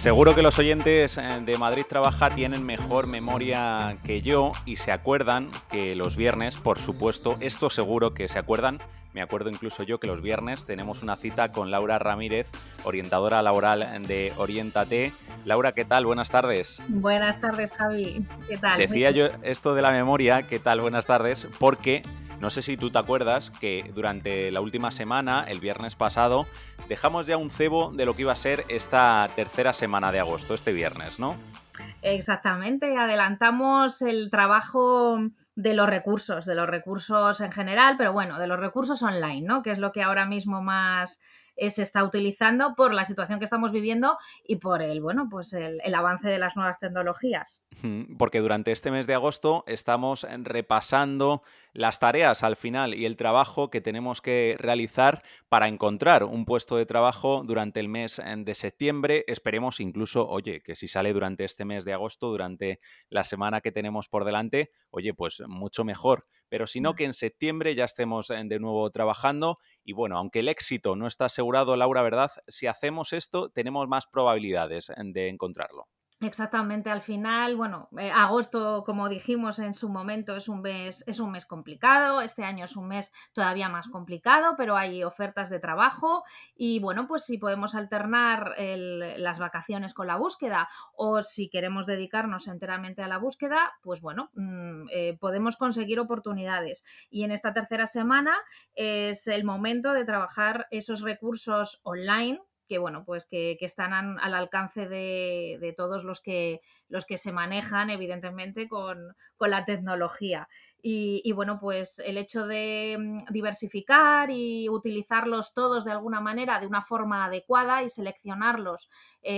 Seguro que los oyentes de Madrid Trabaja tienen mejor memoria que yo y se acuerdan que los viernes, por supuesto, esto seguro que se acuerdan, me acuerdo incluso yo que los viernes tenemos una cita con Laura Ramírez, orientadora laboral de Oriéntate. Laura, ¿qué tal? Buenas tardes. Buenas tardes, Javi. ¿Qué tal? Muy Decía bien. yo esto de la memoria, ¿qué tal? Buenas tardes, porque no sé si tú te acuerdas que durante la última semana, el viernes pasado, dejamos ya un cebo de lo que iba a ser esta tercera semana de agosto, este viernes, ¿no? Exactamente. Adelantamos el trabajo de los recursos en general, pero bueno, de los recursos online, ¿no? Que es lo que ahora mismo más se está utilizando por la situación que estamos viviendo y por el avance de las nuevas tecnologías. Porque durante este mes de agosto estamos repasando las tareas al final y el trabajo que tenemos que realizar para encontrar un puesto de trabajo durante el mes de septiembre. Esperemos incluso, oye, que si sale durante este mes de agosto, durante la semana que tenemos por delante, oye, pues mucho mejor. Pero si no, que en septiembre ya estemos de nuevo trabajando. Y bueno, aunque el éxito no está asegurado, Laura, ¿verdad? Si hacemos esto, tenemos más probabilidades de encontrarlo. Exactamente, al final, agosto, como dijimos en su momento, es un mes complicado, este año es un mes todavía más complicado, pero hay ofertas de trabajo y bueno, pues si podemos alternar las vacaciones con la búsqueda o si queremos dedicarnos enteramente a la búsqueda, pues bueno, podemos conseguir oportunidades. Y en esta tercera semana es el momento de trabajar esos recursos online que bueno, pues que están al alcance de todos los que se manejan, evidentemente, con la tecnología. Y bueno, pues el hecho de diversificar y utilizarlos todos de alguna manera, de una forma adecuada y seleccionarlos,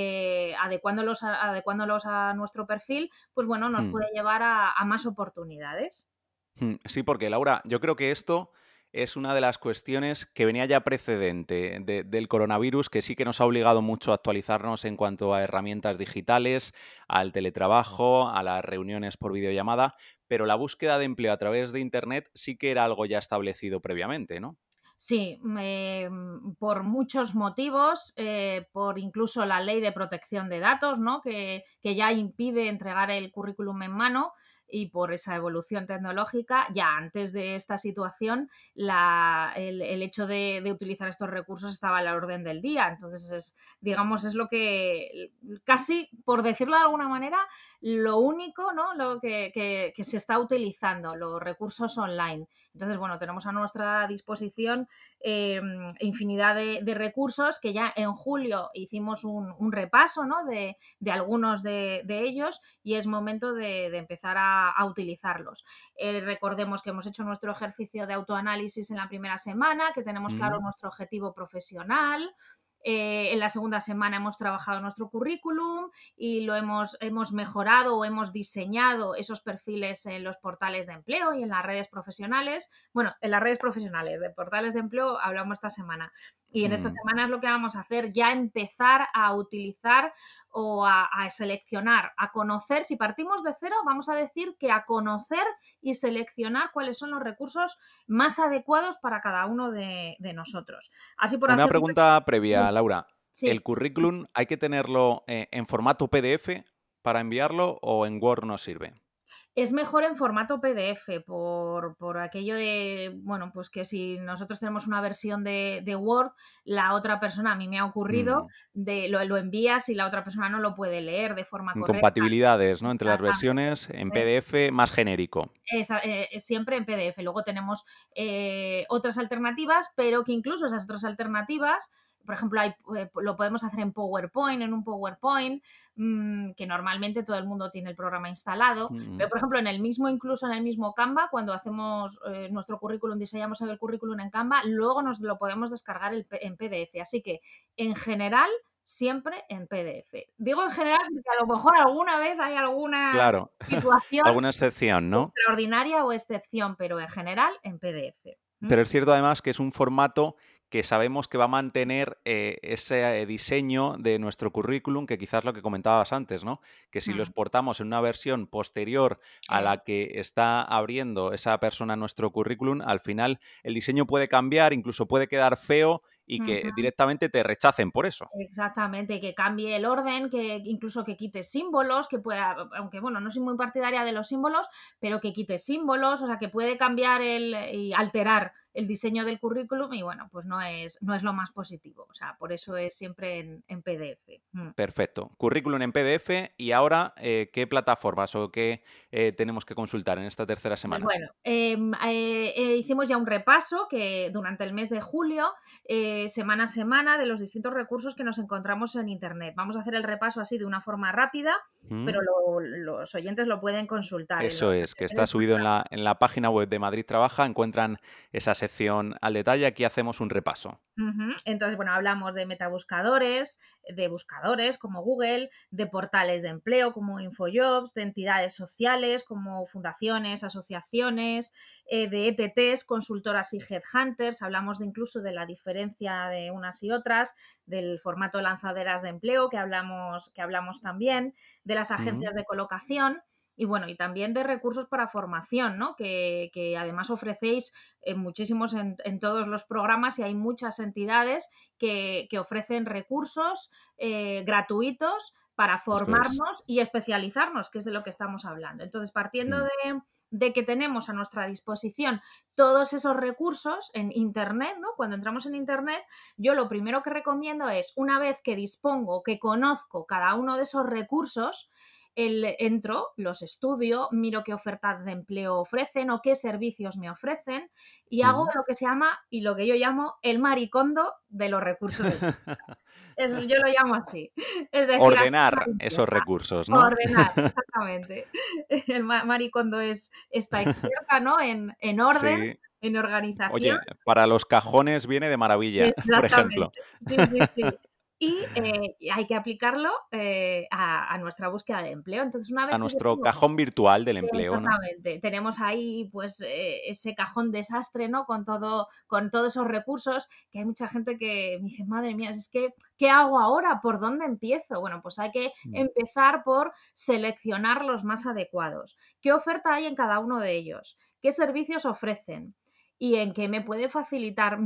adecuándolos a nuestro perfil, pues bueno, nos Hmm. puede llevar a más oportunidades. Sí, porque Laura, yo creo que esto es una de las cuestiones que venía ya precedente del coronavirus, que sí que nos ha obligado mucho a actualizarnos en cuanto a herramientas digitales, al teletrabajo, a las reuniones por videollamada, pero la búsqueda de empleo a través de Internet sí que era algo ya establecido previamente, ¿no? Sí, por muchos motivos, por incluso la ley de protección de datos, ¿no? Que ya impide entregar el currículum en mano y por esa evolución tecnológica, ya antes de esta situación, el hecho de utilizar estos recursos estaba a la orden del día. Entonces, digamos, es lo que casi, por decirlo de alguna manera, lo único, ¿no? Lo que se está utilizando, los recursos online. Entonces, bueno, tenemos a nuestra disposición infinidad de recursos que ya en julio hicimos un repaso, ¿no? de algunos de ellos y es momento de empezar a utilizarlos. Recordemos que hemos hecho nuestro ejercicio de autoanálisis en la primera semana, que tenemos claro Mm. nuestro objetivo profesional. En la segunda semana hemos trabajado nuestro currículum y hemos mejorado o hemos diseñado esos perfiles en los portales de empleo y en las redes profesionales. Bueno, en las redes profesionales, de portales de empleo hablamos esta semana. Y en esta Mm. semana es lo que vamos a hacer, ya empezar a utilizar o a seleccionar, a conocer. Si partimos de cero, vamos a decir que a conocer y seleccionar cuáles son los recursos más adecuados para cada uno de nosotros. Así por Una hacer pregunta un... previa, Laura. Sí. ¿El currículum hay que tenerlo en formato PDF para enviarlo o en Word nos sirve? Es mejor en formato PDF por aquello de, bueno, pues que si nosotros tenemos una versión de Word, la otra persona, a mí me ha ocurrido, Mm. lo envías y la otra persona no lo puede leer de forma correcta. Incompatibilidades, ¿no? Entre las Exactamente. versiones en PDF más genérico. Siempre en PDF. Luego tenemos otras alternativas, pero que incluso esas otras alternativas, por ejemplo, lo podemos hacer en PowerPoint, en un PowerPoint, que normalmente todo el mundo tiene el programa instalado, pero Mm. por ejemplo, incluso en el mismo Canva, cuando hacemos nuestro currículum, diseñamos el currículum en Canva, luego nos lo podemos descargar en PDF. Así que, en general, siempre en PDF. Digo en general porque a lo mejor alguna vez hay alguna Claro, situación alguna excepción, ¿no? extraordinaria o excepción, pero en general en PDF. Pero es cierto además que es un formato que sabemos que va a mantener ese diseño de nuestro currículum, que quizás lo que comentabas antes, ¿no? Que si lo Mm. exportamos en una versión posterior a Eh, la que está abriendo esa persona nuestro currículum, al final el diseño puede cambiar, incluso puede quedar feo y que Ujú. directamente te rechacen por eso. Exactamente, que cambie el orden, que incluso que quite símbolos, que pueda, aunque bueno, no soy muy partidaria de los símbolos, pero que quite símbolos, o sea, que puede cambiar y alterar el diseño del currículum y bueno, pues no es lo más positivo. O sea, por eso es siempre en PDF. Perfecto. Currículum en PDF y ahora, ¿qué plataformas o qué tenemos que consultar en esta tercera semana? Bueno, hicimos ya un repaso que durante el mes de julio, semana a semana, de los distintos recursos que nos encontramos en Internet. Vamos a hacer el repaso así de una forma rápida, ¿Mm? pero los oyentes lo pueden consultar en Eso es, que en está nuestro subido en la página web de Madrid Trabaja, encuentran esa sección al detalle. Aquí hacemos un repaso. Ujú. Entonces, bueno, hablamos de metabuscadores, de buscadores como Google, de portales de empleo como InfoJobs, de entidades sociales como fundaciones, asociaciones, de ETTs, consultoras y headhunters. Hablamos de incluso de la diferencia de unas y otras, del formato lanzaderas de empleo que hablamos también, de las ¿Mm? agencias de colocación. Y bueno, y también de recursos para formación, ¿no? Que además ofrecéis muchísimos en todos los programas y hay muchas entidades que ofrecen recursos gratuitos para Eso es. formarnos y especializarnos, que es de lo que estamos hablando. Entonces, partiendo Mm. de que tenemos a nuestra disposición todos esos recursos en Internet, ¿no? Cuando entramos en Internet, yo lo primero que recomiendo es, una vez que dispongo, que conozco cada uno de esos recursos, entro, los estudio, miro qué ofertas de empleo ofrecen o qué servicios me ofrecen y hago Mm. lo que se llama y lo que yo llamo el maricondo de los recursos de eso, yo lo llamo así. Es decir, hacer una Ordenar esos limpieza, recursos, ¿no? ordenar, exactamente. El maricondo es esta experta, ¿no? En orden, Sí. en organización. Oye, para los cajones viene de maravilla, por ejemplo. Exactamente. Sí, sí, sí. Y hay que aplicarlo, a nuestra búsqueda de empleo. Entonces, una A vez que yo nuestro tengo cajón virtual del empleo, ¿no? exactamente. Tenemos ahí, pues, ese cajón desastre, ¿no? Con todos esos recursos, que hay mucha gente que me dice: "Madre mía, es que, ¿qué hago ahora? ¿Por dónde empiezo?". Bueno, pues hay que Mm. empezar por seleccionar los más adecuados. ¿Qué oferta hay en cada uno de ellos? ¿Qué servicios ofrecen? ¿Y en qué me puede facilitar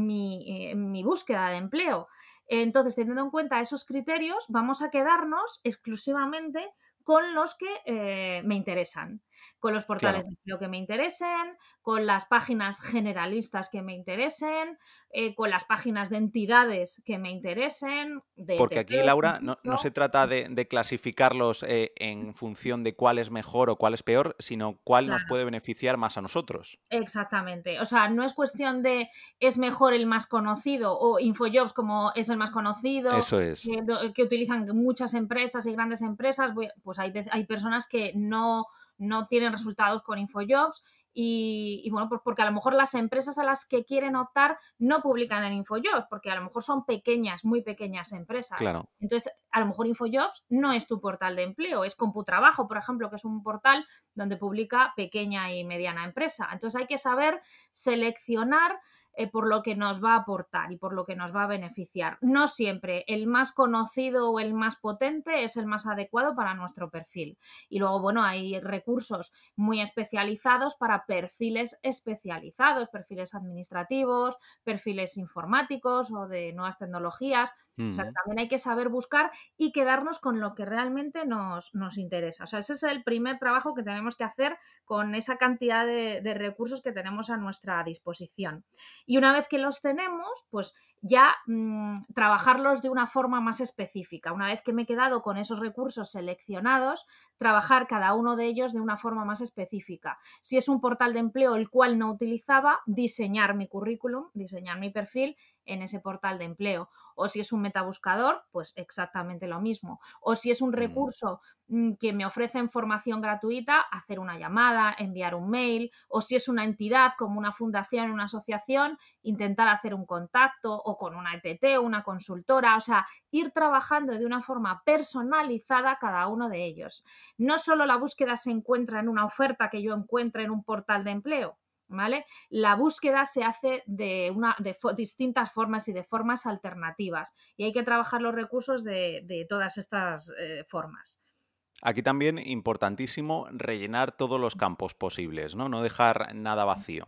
mi búsqueda de empleo? Entonces, teniendo en cuenta esos criterios, vamos a quedarnos exclusivamente con los que me interesan, con los portales Claro. de empleo que me interesen, con las páginas generalistas que me interesen, con las páginas de entidades que me interesen, de Porque aquí, ETTs Laura, no se incluso. trata de clasificarlos, en función de cuál es mejor o cuál es peor, sino cuál nos Claro, puede beneficiar más a nosotros. exactamente. O sea, no es cuestión de es mejor el más conocido o InfoJobs como es el más conocido, Eso es. que utilizan muchas empresas y grandes empresas, pues hay personas que no tienen resultados con InfoJobs y bueno, pues porque a lo mejor las empresas a las que quieren optar no publican en InfoJobs, porque a lo mejor son pequeñas, muy pequeñas empresas. Claro. Entonces, a lo mejor InfoJobs no es tu portal de empleo, es Computrabajo, por ejemplo, que es un portal donde publica pequeña y mediana empresa. Entonces hay que saber seleccionar por lo que nos va a aportar y por lo que nos va a beneficiar. No siempre el más conocido o el más potente es el más adecuado para nuestro perfil. Y luego, bueno, hay recursos muy especializados para perfiles especializados, perfiles administrativos, perfiles informáticos o de nuevas tecnologías. O sea, Mm. también hay que saber buscar y quedarnos con lo que realmente nos interesa. O sea, ese es el primer trabajo que tenemos que hacer con esa cantidad de recursos que tenemos a nuestra disposición. Y una vez que los tenemos, pues ya trabajarlos de una forma más específica. Una vez que me he quedado con esos recursos seleccionados, trabajar cada uno de ellos de una forma más específica. Si es un portal de empleo el cual no utilizaba, diseñar mi currículum, diseñar mi perfil en ese portal de empleo. O si es un metabuscador, pues exactamente lo mismo. O si es un Mm. recurso que me ofrecen formación gratuita, hacer una llamada, enviar un mail, o si es una entidad como una fundación, una asociación, intentar hacer un contacto o con una ETT o una consultora, o sea, ir trabajando de una forma personalizada cada uno de ellos. No solo la búsqueda se encuentra en una oferta que yo encuentre en un portal de empleo, ¿vale? La búsqueda se hace de distintas formas y de formas alternativas y hay que trabajar los recursos de todas estas formas. Aquí también importantísimo rellenar todos los campos posibles, ¿no? No dejar nada vacío.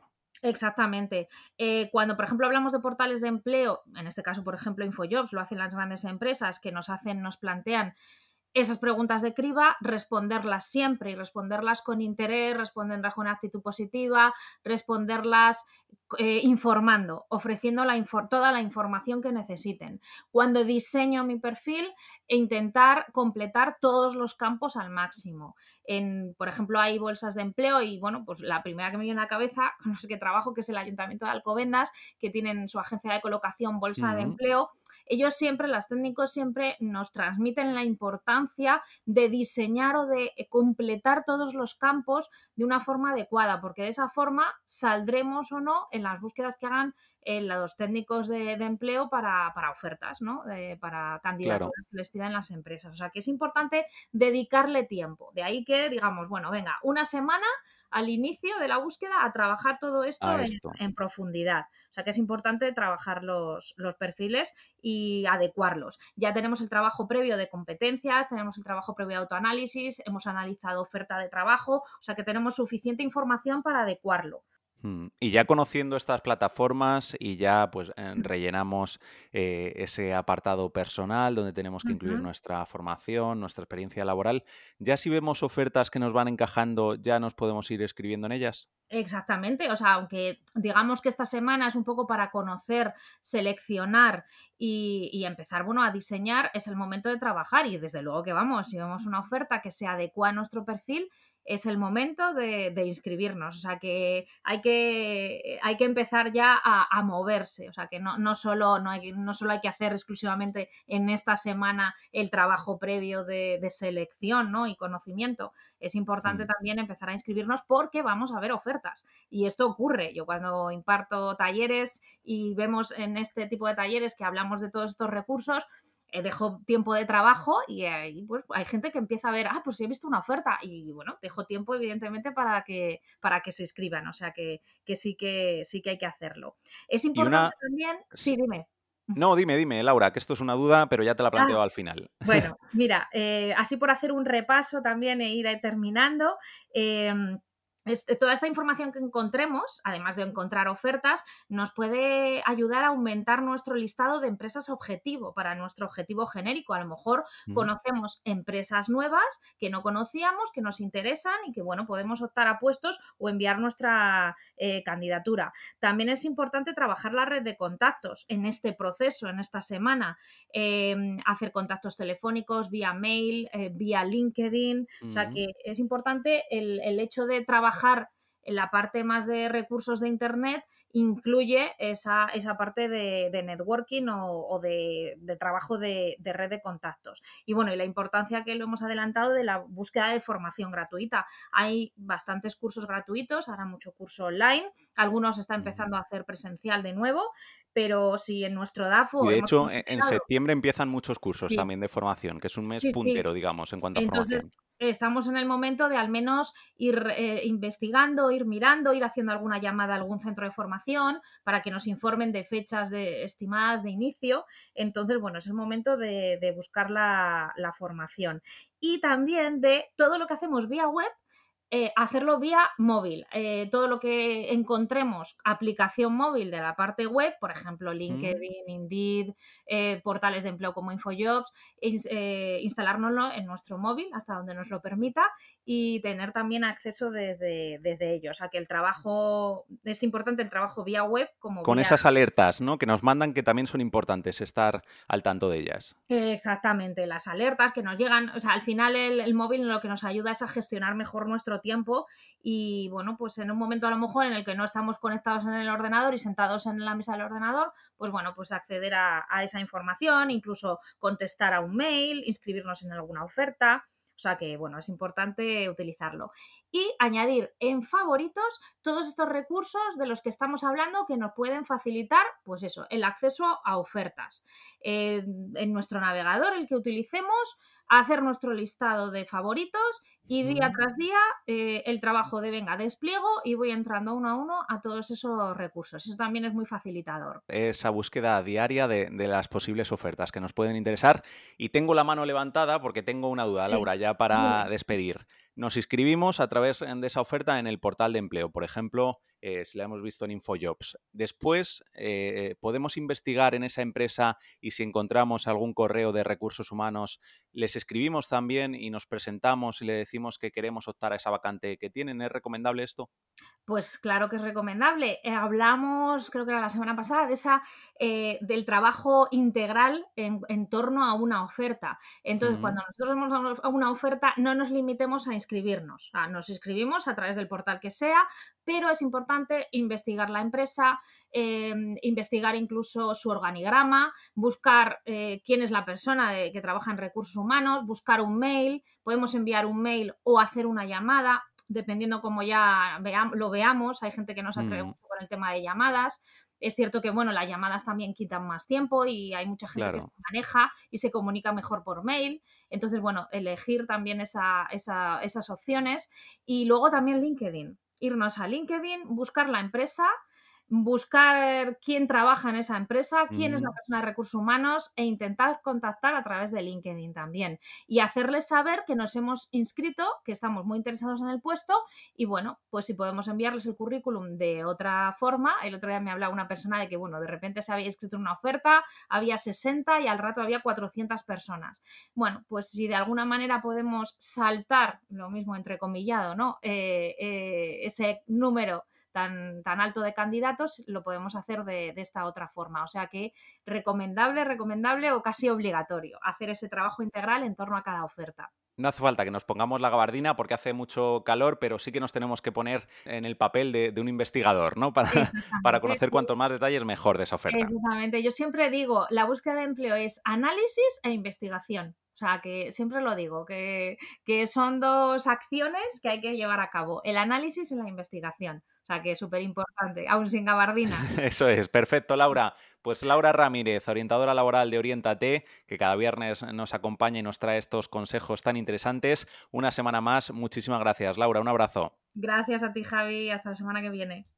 Exactamente. Cuando, por ejemplo, hablamos de portales de empleo, en este caso, por ejemplo, InfoJobs, lo hacen las grandes empresas que nos plantean esas preguntas de criba, responderlas siempre y responderlas con interés, responderlas con actitud positiva, responderlas informando, ofreciendo toda la información que necesiten. Cuando diseño mi perfil, intentar completar todos los campos al máximo. Por ejemplo, hay bolsas de empleo y, bueno, pues la primera que me viene a la cabeza, con las que trabajo, que es el Ayuntamiento de Alcobendas, que tienen su agencia de colocación Bolsa de Mm, Empleo. Ellos siempre, los técnicos siempre nos transmiten la importancia de diseñar o de completar todos los campos de una forma adecuada, porque de esa forma saldremos o no en las búsquedas que hagan los técnicos de empleo para ofertas, ¿no? Para claro. candidaturas que les pidan las empresas. O sea que es importante dedicarle tiempo. De ahí que digamos, bueno, venga, una semana al inicio de la búsqueda a trabajar todo esto A esto. en profundidad. O sea que es importante trabajar los perfiles y adecuarlos. Ya tenemos el trabajo previo de competencias, tenemos el trabajo previo de autoanálisis, hemos analizado oferta de trabajo, o sea que tenemos suficiente información para adecuarlo. Y ya conociendo estas plataformas y ya pues rellenamos ese apartado personal donde tenemos que incluir Ujú. nuestra formación, nuestra experiencia laboral, ya si vemos ofertas que nos van encajando, ya nos podemos ir escribiendo en ellas. Exactamente, o sea, aunque digamos que esta semana es un poco para conocer, seleccionar y empezar, bueno, a diseñar, es el momento de trabajar y desde luego que vamos, si vemos una oferta que se adecua a nuestro perfil, es el momento de inscribirnos, o sea, que hay que empezar ya a moverse, o sea, que no solo hay que hacer exclusivamente en esta semana el trabajo previo de selección, ¿no? Y conocimiento, es importante Mm. también empezar a inscribirnos porque vamos a ver ofertas. Y esto ocurre. Yo cuando imparto talleres y vemos en este tipo de talleres que hablamos de todos estos recursos, dejo tiempo de trabajo y ahí pues hay gente que empieza a ver, pues he visto una oferta y bueno, dejo tiempo evidentemente para que se inscriban, o sea sí que hay que hacerlo. Es Y importante una... también, s- sí, dime. No, dime, dime, Laura, que esto es una duda, pero ya te la Ah, planteo al final. bueno, mira, así por hacer un repaso también e ir terminando, toda esta información que encontremos, además de encontrar ofertas, nos puede ayudar a aumentar nuestro listado de empresas objetivo para nuestro objetivo genérico. A lo mejor Mm. conocemos empresas nuevas que no conocíamos, que nos interesan y que, bueno, podemos optar a puestos o enviar nuestra candidatura. También es importante trabajar la red de contactos en este proceso, en esta semana, hacer contactos telefónicos, vía mail, vía LinkedIn. O sea Mm. que es importante el hecho de trabajar en la parte más de recursos de Internet, incluye esa parte de networking o de trabajo de red de contactos. Y bueno, y la importancia que lo hemos adelantado de la búsqueda de formación gratuita. Hay bastantes cursos gratuitos, ahora mucho curso online, algunos está Mm. empezando a hacer presencial de nuevo, pero si en nuestro Y DAFO de hemos hecho, en considerado. septiembre empiezan muchos cursos Sí, también de formación, que es un mes sí, sí. puntero, digamos, en cuanto a Entonces, formación. estamos en el momento de al menos ir investigando, ir mirando, ir haciendo alguna llamada a algún centro de formación para que nos informen de fechas estimadas de inicio. Entonces, bueno, es el momento de buscar la formación. Y también de todo lo que hacemos vía web, hacerlo vía móvil. Todo lo que encontremos, aplicación móvil de la parte web, por ejemplo, Mm. LinkedIn, Indeed, portales de empleo como InfoJobs, instalárnoslo en nuestro móvil hasta donde nos lo permita y tener también acceso desde ellos. O sea que el trabajo, es importante el trabajo vía web como Con vía. esas alertas, ¿no?, que nos mandan, que también son importantes estar al tanto de ellas. Exactamente, las alertas que nos llegan, o sea, al final el móvil lo que nos ayuda es a gestionar mejor nuestro tiempo y bueno, pues en un momento a lo mejor en el que no estamos conectados en el ordenador y sentados en la mesa del ordenador, pues bueno, pues acceder a esa información, incluso contestar a un mail, inscribirnos en alguna oferta, o sea que bueno, es importante utilizarlo. Y añadir en favoritos todos estos recursos de los que estamos hablando que nos pueden facilitar, pues eso, el acceso a ofertas en nuestro navegador, el que utilicemos, hacer nuestro listado de favoritos y día Mm. tras día el trabajo de venga, despliego y voy entrando uno a uno a todos esos recursos. Eso también es muy facilitador. Esa búsqueda diaria de las posibles ofertas que nos pueden interesar. Y tengo la mano levantada porque tengo una duda, Sí, Laura, ya dime. para despedir. Nos inscribimos a través de esa oferta en el portal de empleo, por ejemplo, si la hemos visto en InfoJobs. Después, podemos investigar en esa empresa y si encontramos algún correo de recursos humanos, les escribimos también y nos presentamos y le decimos que queremos optar a esa vacante que tienen. ¿Es recomendable esto? Pues claro que es recomendable. Hablamos, creo que era la semana pasada, del trabajo integral en torno a una oferta. Entonces, Mm, cuando nosotros vamos a una oferta, no nos limitemos a inscribirnos. O sea, nos inscribimos a través del portal que sea, pero es importante investigar la empresa, investigar incluso su organigrama, buscar quién es la persona que trabaja en recursos humanos, buscar un mail, podemos enviar un mail o hacer una llamada dependiendo cómo ya lo veamos. Hay gente que no se atreve mm, mucho con el tema de llamadas. Es cierto que, bueno, las llamadas también quitan más tiempo y hay mucha gente que se claro. maneja y se comunica mejor por mail. Entonces, bueno, elegir también esas opciones. Y luego también LinkedIn. Irnos a LinkedIn, buscar la empresa, buscar quién trabaja en esa empresa, quién es la Mm. persona de recursos humanos e intentar contactar a través de LinkedIn también. Y hacerles saber que nos hemos inscrito, que estamos muy interesados en el puesto y bueno, pues si podemos enviarles el currículum de otra forma. El otro día me hablaba una persona de que, bueno, de repente se había inscrito en una oferta, había 60 y al rato había 400 personas. Bueno, pues si de alguna manera podemos saltar, lo mismo entrecomillado, ¿no? Ese número tan alto de candidatos, lo podemos hacer de esta otra forma. O sea que recomendable o casi obligatorio hacer ese trabajo integral en torno a cada oferta. No hace falta que nos pongamos la gabardina porque hace mucho calor, pero sí que nos tenemos que poner en el papel de un investigador, ¿no? Para Exactamente, conocer cuantos más detalles mejor de esa oferta. exactamente. Yo siempre digo, la búsqueda de empleo es análisis e investigación. O sea, que siempre lo digo, que son dos acciones que hay que llevar a cabo, el análisis y la investigación. O sea, que es súper importante, aún sin gabardina. Eso es, perfecto, Laura. Pues Laura Ramírez, orientadora laboral de Oriéntate, que cada viernes nos acompaña y nos trae estos consejos tan interesantes. Una semana más, muchísimas gracias, Laura, un abrazo. Gracias a ti, Javi. Hasta la semana que viene.